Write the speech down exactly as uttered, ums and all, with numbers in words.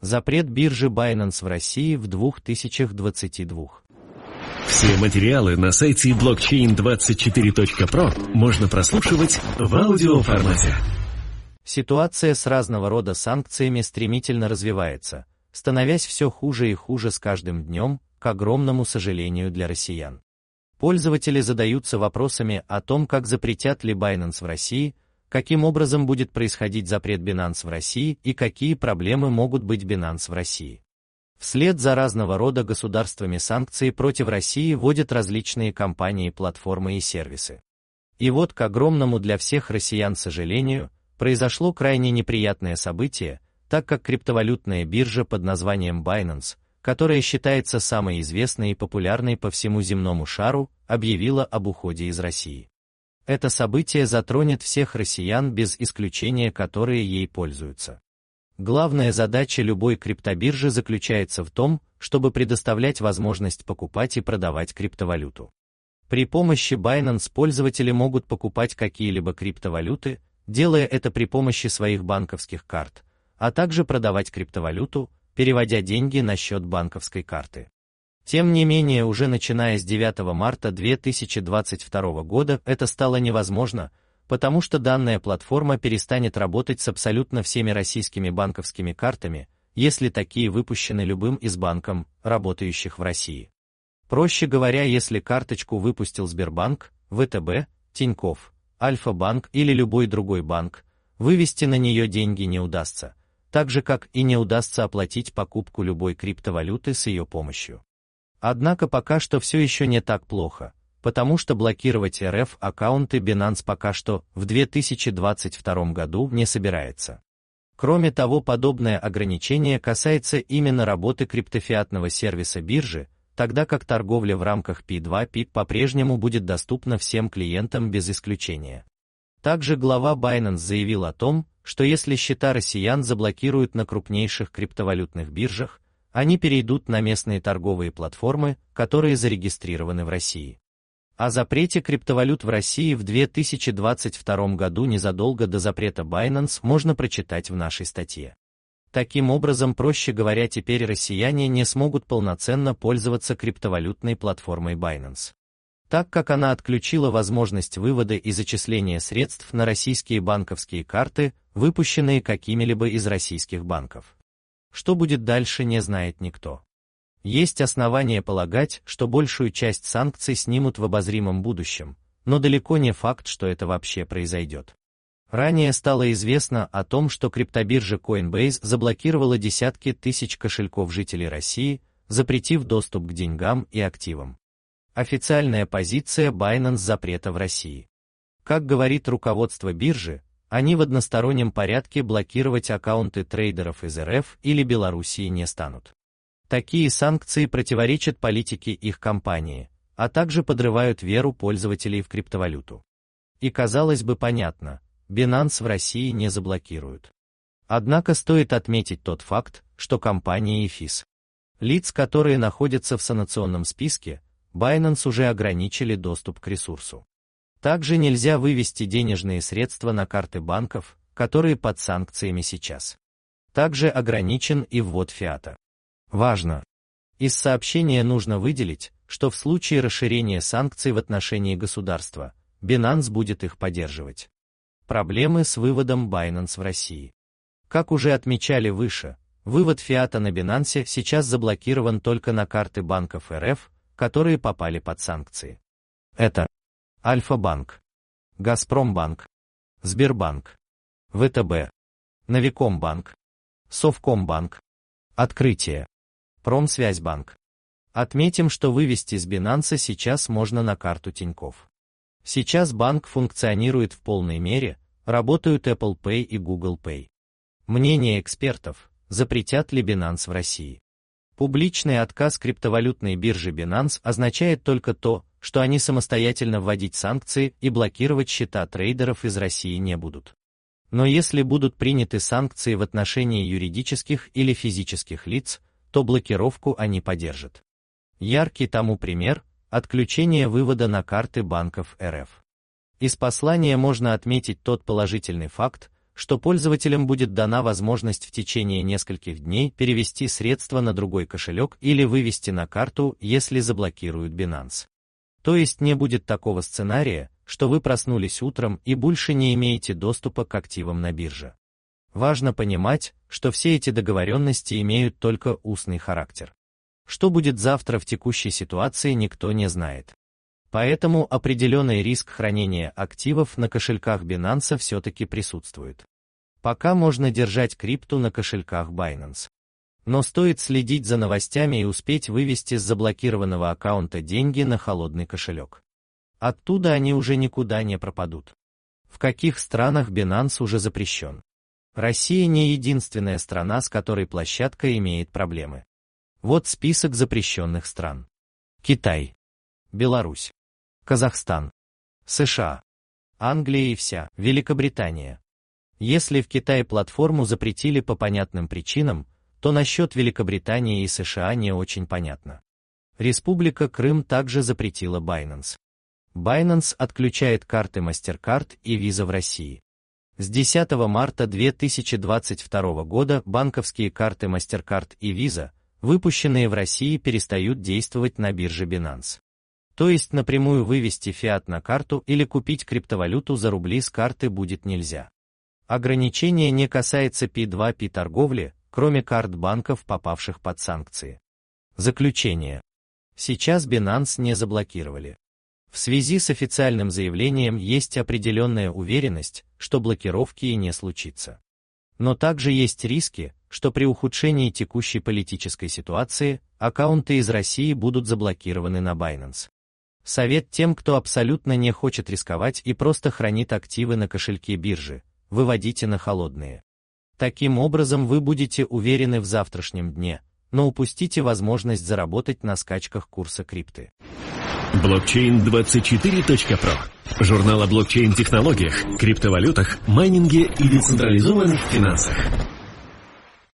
Запрет биржи Binance в России в две тысячи двадцать два. Все материалы на сайте блокчейн двадцать четыре точка про можно прослушивать в аудиоформате. Ситуация с разного рода санкциями стремительно развивается, становясь все хуже и хуже с каждым днем, к огромному сожалению для россиян. Пользователи задаются вопросами о том, как запретят ли Binance в России, каким образом будет происходить запрет Binance в России и какие проблемы могут быть Binance в России. Вслед за разного рода государствами санкции против России вводят различные компании, платформы и сервисы. И вот, к огромному для всех россиян сожалению, произошло крайне неприятное событие, так как криптовалютная биржа под названием Binance, которая считается самой известной и популярной по всему земному шару, объявила об уходе из России. Это событие затронет всех россиян без исключения, которые ей пользуются. Главная задача любой криптобиржи заключается в том, чтобы предоставлять возможность покупать и продавать криптовалюту. При помощи Binance пользователи могут покупать какие-либо криптовалюты, делая это при помощи своих банковских карт, а также продавать криптовалюту, переводя деньги на счет банковской карты. Тем не менее, уже начиная с девятого марта две тысячи двадцать второго года это стало невозможно, потому что данная платформа перестанет работать с абсолютно всеми российскими банковскими картами, если такие выпущены любым из банков, работающих в России. Проще говоря, если карточку выпустил Сбербанк, ВТБ, Тинькофф, Альфа-банк или любой другой банк, вывести на нее деньги не удастся, так же как и не удастся оплатить покупку любой криптовалюты с ее помощью. Однако пока что все еще не так плохо, потому что блокировать эр эф аккаунты Binance пока что в две тысячи двадцать втором году не собирается. Кроме того, подобное ограничение касается именно работы криптофиатного сервиса биржи, тогда как торговля в рамках пи два пи по-прежнему будет доступна всем клиентам без исключения. Также глава Binance заявил о том, что если счета россиян заблокируют на крупнейших криптовалютных биржах, они перейдут на местные торговые платформы, которые зарегистрированы в России. О запрете криптовалют в России в две тысячи двадцать втором году незадолго до запрета Binance можно прочитать в нашей статье. Таким образом, проще говоря, теперь россияне не смогут полноценно пользоваться криптовалютной платформой Binance, так как она отключила возможность вывода и зачисления средств на российские банковские карты, выпущенные какими-либо из российских банков. Что будет дальше, не знает никто. Есть основания полагать, что большую часть санкций снимут в обозримом будущем, но далеко не факт, что это вообще произойдет. Ранее стало известно о том, что криптобиржа Coinbase заблокировала десятки тысяч кошельков жителей России, запретив доступ к деньгам и активам. Официальная позиция Binance запрета в России. Как говорит руководство биржи, они в одностороннем порядке блокировать аккаунты трейдеров из эр эф или Белоруссии не станут. Такие санкции противоречат политике их компании, а также подрывают веру пользователей в криптовалюту. И казалось бы понятно, Binance в России не заблокируют. Однако стоит отметить тот факт, что компания и эф ай эс, лиц, которые находятся в санкционном списке, Binance уже ограничили доступ к ресурсу. Также нельзя вывести денежные средства на карты банков, которые под санкциями сейчас. Также ограничен и ввод фиата. Важно! Из сообщения нужно выделить, что в случае расширения санкций в отношении государства, Binance будет их поддерживать. Проблемы с выводом Binance в России. Как уже отмечали выше, вывод фиата на Binance сейчас заблокирован только на карты банков эр эф, которые попали под санкции. Это Альфа-банк, Газпромбанк, Сбербанк, ВТБ, Новикомбанк, Совкомбанк, Открытие, Промсвязьбанк. Отметим, что вывести с Binance сейчас можно на карту Тинькофф. Сейчас банк функционирует в полной мере, работают Apple Pay и Google Pay. Мнение экспертов, запретят ли Binance в России. Публичный отказ криптовалютной биржи Binance означает только то, что они самостоятельно вводить санкции и блокировать счета трейдеров из России не будут. Но если будут приняты санкции в отношении юридических или физических лиц, то блокировку они поддержат. Яркий тому пример – отключение вывода на карты банков эр эф. Из послания можно отметить тот положительный факт, что пользователям будет дана возможность в течение нескольких дней перевести средства на другой кошелек или вывести на карту, если заблокируют Binance. То есть не будет такого сценария, что вы проснулись утром и больше не имеете доступа к активам на бирже. Важно понимать, что все эти договоренности имеют только устный характер. Что будет завтра в текущей ситуации, никто не знает. Поэтому определенный риск хранения активов на кошельках Binance все-таки присутствует. Пока можно держать крипту на кошельках Binance. Но стоит следить за новостями и успеть вывести с заблокированного аккаунта деньги на холодный кошелек. Оттуда они уже никуда не пропадут. В каких странах Binance уже запрещен? Россия не единственная страна, с которой площадка имеет проблемы. Вот список запрещенных стран. Китай, Беларусь, Казахстан, США, Англия и вся Великобритания. Если в Китае платформу запретили по понятным причинам, то насчет Великобритании и США не очень понятно. Республика Крым также запретила Binance. Binance отключает карты MasterCard и Visa в России. С десятого марта две тысячи двадцать второго года банковские карты MasterCard и Visa, выпущенные в России, перестают действовать на бирже Binance. То есть напрямую вывести фиат на карту или купить криптовалюту за рубли с карты будет нельзя. Ограничение не касается пи два пи торговли, кроме карт банков, попавших под санкции. Заключение. Сейчас Binance не заблокировали. В связи с официальным заявлением есть определенная уверенность, что блокировки и не случится. Но также есть риски, что при ухудшении текущей политической ситуации аккаунты из России будут заблокированы на Binance. Совет тем, кто абсолютно не хочет рисковать и просто хранит активы на кошельке биржи: выводите на холодные. Таким образом вы будете уверены в завтрашнем дне, но упустите возможность заработать на скачках курса крипты. блокчейн двадцать четыре точка про. Журнал о блокчейн-технологиях, криптовалютах, майнинге и децентрализованных финансах.